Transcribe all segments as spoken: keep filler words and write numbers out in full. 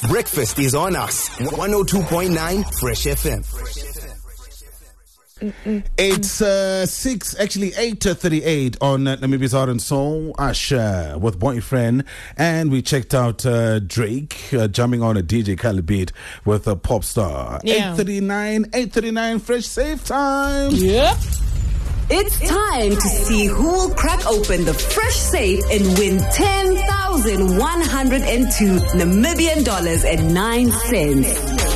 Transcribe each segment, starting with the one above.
Breakfast is on us. one oh two point nine Fresh F M. It's uh, six, actually eight thirty-eight on uh, Namibia's Heart and Soul. Usher with Boyfriend, and we checked out uh, Drake uh, jumping on a D J Khaled beat with a pop star. Yeah. eight thirty-nine, eight thirty-nine Fresh Safe Time. Yep. It's time to see who will crack open the Fresh Safe and win ten thousand one hundred two Namibian dollars and nine cents.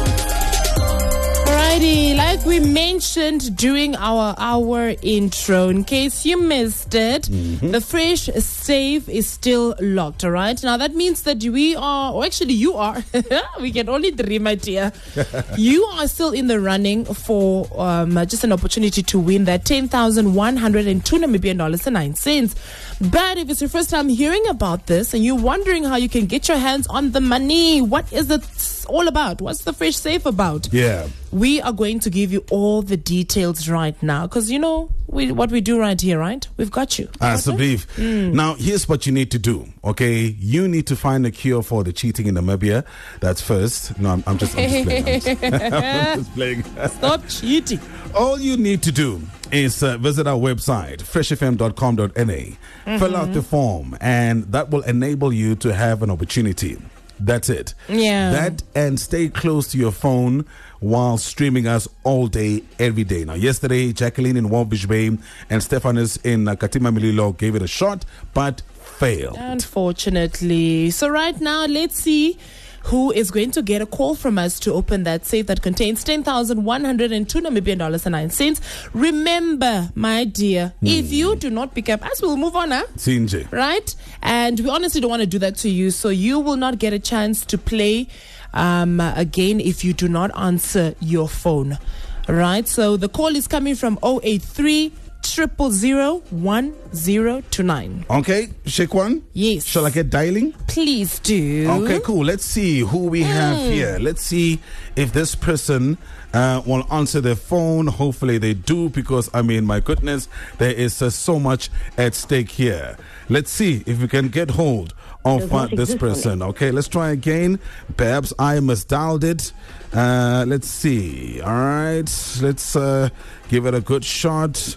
Alrighty, like we mentioned during our hour intro, in case you missed it, mm-hmm. the Fresh Safe is still locked, alright? Now that means that we are, or actually you are, we can only dream, my dear. You are still in the running for um, just an opportunity to win that ten thousand one hundred two Namibian dollars and nine cents. But if it's your first time hearing about this and you're wondering how you can get your hands on the money, what is it all about? What's the Fresh Safe about? Yeah. We are going to give you all the details right now because, you know, we, what we do right here, right? We've got you. I believe. Mm. Now, here's what you need to do, okay? You need to find a cure for the cheating in Namibia. That's first. No, I'm, I'm, just, I'm just playing. I'm just, I'm just playing. Stop cheating. All you need to do is uh, visit our website, fresh f m dot com dot n a. Mm-hmm. Fill out the form, and that will enable you to have an opportunity. That's it. Yeah. That and stay close to your phone while streaming us all day, every day. Now, yesterday, Jacqueline in Walvish Bay and Stephanus in uh, Katima Mililo gave it a shot, but failed. Unfortunately. So right now, let's see who is going to get a call from us to open that safe that contains ten thousand one hundred two Namibian dollars and nine cents. Remember, my dear, mm. if you do not pick up, us will move on, huh? Sinje. Right? And we honestly don't want to do that to you, so you will not get a chance to play um, again if you do not answer your phone. Right? So the call is coming from zero eight three triple zero one zero two nine. Okay, Shekwan? Yes. Shall I get dialing? Please do. Okay, cool. Let's see who we have mm. here. Let's see if this person uh, will answer their phone. Hopefully they do, because, I mean, my goodness, there is uh, so much at stake here. Let's see if we can get hold of uh, this person. Okay, let's try again. Perhaps I misdialed it. Uh, let's see. All right, let's uh, give it a good shot.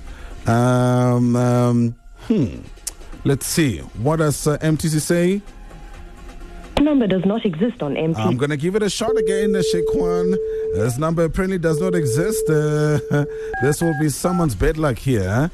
Um, um, hmm. Let's see. What does uh, M T C say? The number does not exist on M T C. I'm going to give it a shot again, uh, Shekwan. This number apparently does not exist. Uh, this will be someone's bad luck here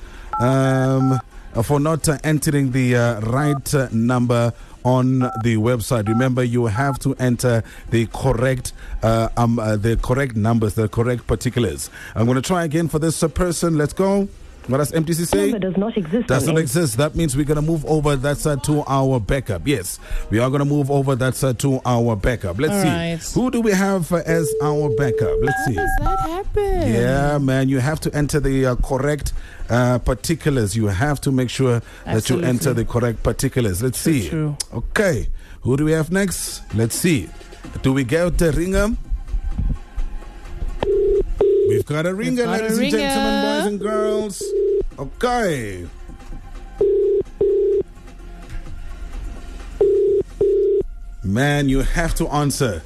um, for not uh, entering the uh, right uh, number on the website. Remember, you have to enter the correct uh, um, uh, the correct numbers, the correct particulars. I'm going to try again for this uh, person. Let's go. What does M T C say? The number does not exist. Does not exist. That means we're going to move over that side to our backup. Yes, we are going to move over that side to our backup. Let's All see. Right. Who do we have uh, as our backup? Let's How see. does that happen? Yeah, man, you have to enter the uh, correct uh, particulars. You have to make sure Absolutely. that you enter the correct particulars. Let's True, see. true. Okay, who do we have next? Let's see. Do we get the ringer? We've got a ringer, got a ladies and ringer. gentlemen, boys and girls. Okay. Man, you have to answer.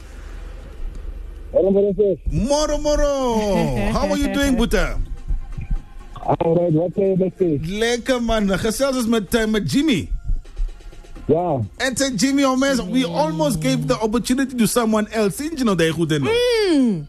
Moro Moro. How are you doing, Buta? Alright, wat kan je best doen? Lekker man. Gesels eens met, uh, met Jimmy. Ja. And say, Jimmy, oh man, we almost gave the opportunity to someone else. Didn't you know they couldn't? Mm.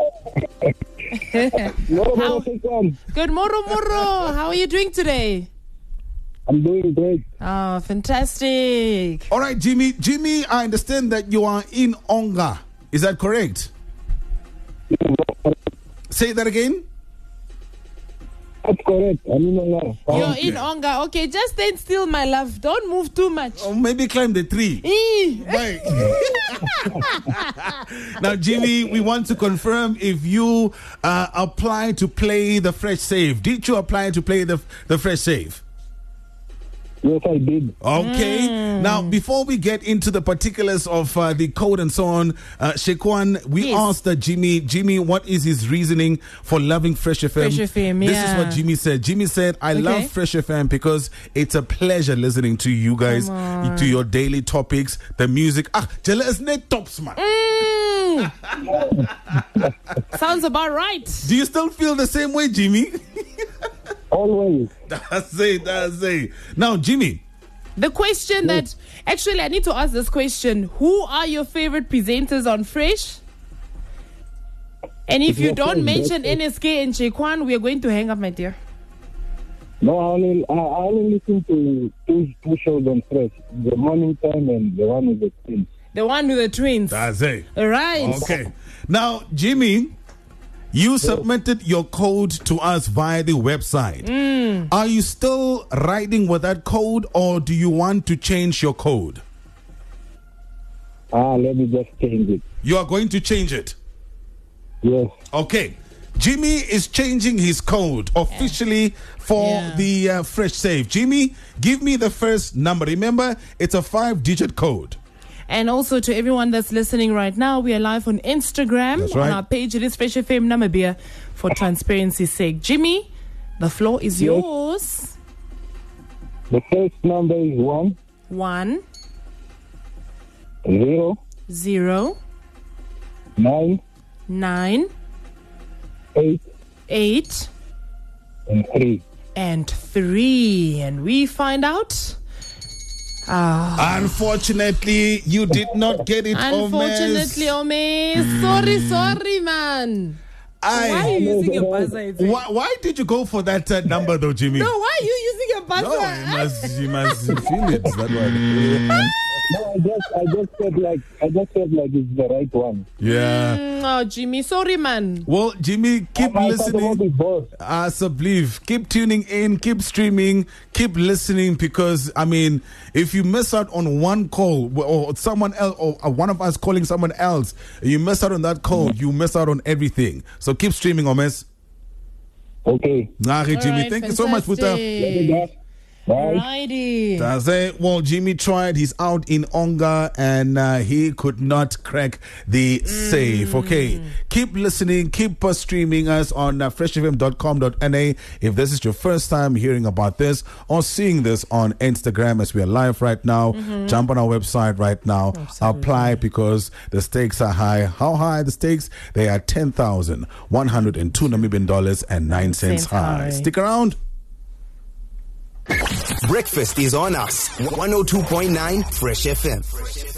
Moro, How- moro, Shekwan. Good morning, Moro. How are you doing today? I'm doing great. Oh, fantastic. All right, Jimmy. Jimmy, I understand that you are in Onga. Is that correct? Say that again. That's correct. I'm in Onga. You're Okay. in Onga. Okay, just stand still, my love. Don't move too much. Or maybe climb the tree. Eee. Right. Now, Jimmy, we want to confirm if you uh, apply to play the Fresh Save. Did you apply to play the the Fresh Save? Yes, I did. Okay. Mm. Now, before we get into the particulars of uh, the code and so on, uh, Shekwan, we Yes. asked uh, Jimmy, Jimmy, what is his reasoning for loving Fresh F M? Fresh F M, This yeah. is what Jimmy said. Jimmy said, I Okay. love Fresh F M because it's a pleasure listening to you guys, to your daily topics, the music. Ah, Jella is net tops, man. Mm. Sounds about right. Do you still feel the same way, Jimmy? Always. That's it, that's it. Now, Jimmy. The question that actually I need to ask this question: who are your favorite presenters on Fresh? And if you Yes, don't yes, mention yes. N S K and Shekwan, we are going to hang up, my dear. No, I only, I only listen to two, two shows on Fresh. The morning time and the one with the twins. The one with the twins. That's it. All right. Okay. Now, Jimmy, you submitted your code to us via the website. Mm. Are you still riding with that code or do you want to change your code? Ah, let me just change it. You are going to change it. Yes. Okay. Jimmy is changing his code officially for Yeah. the uh, Fresh Save. Jimmy, give me the first number. Remember, it's a five-digit code. And also to everyone that's listening right now, we are live on Instagram. That's right. On our page, it is Fresh F M Namibia for transparency's sake. Jimmy, the floor is Yes. yours. The first number is one, One, zero, zero, nine, nine, eight, eight, and three. and three. And we find out. Ah, Unfortunately, you did not get it, unfortunately, Omes. Ome. Sorry, sorry, man. I- Why are you using your buzzer? It's- Why, why did you go for that uh, number though, Jimmy? No, why are you using your buzzer? No, you must, you must feel it. That one. No, I just, I just felt like, I just felt like it's the right one. Yeah. Mm, oh, Jimmy, sorry, man. Well, Jimmy, keep I thought about listening. it both. I believe. Keep tuning in, keep streaming, keep listening because, I mean, if you miss out on one call or someone else or one of us calling someone else, you miss out on that call, you miss out on everything. So keep streaming, Omes. Okay. Nah, Jimmy, Alright, thank you so much, Puta. fantastic. Bye. Alrighty. That's it. Well, Jimmy tried. He's out in Onga and uh, he could not crack the safe. Okay. Keep listening. Keep uh, streaming us on uh, fresh f m dot com dot n a if this is your first time hearing about this or seeing this on Instagram as we are live right now. Jump on our website right now. Apply because the stakes are high. How high are the stakes? They are ten thousand one hundred two Namibian dollars and nine cents Cents high. high. Stick around. Breakfast is on us. one oh two point nine Fresh F M.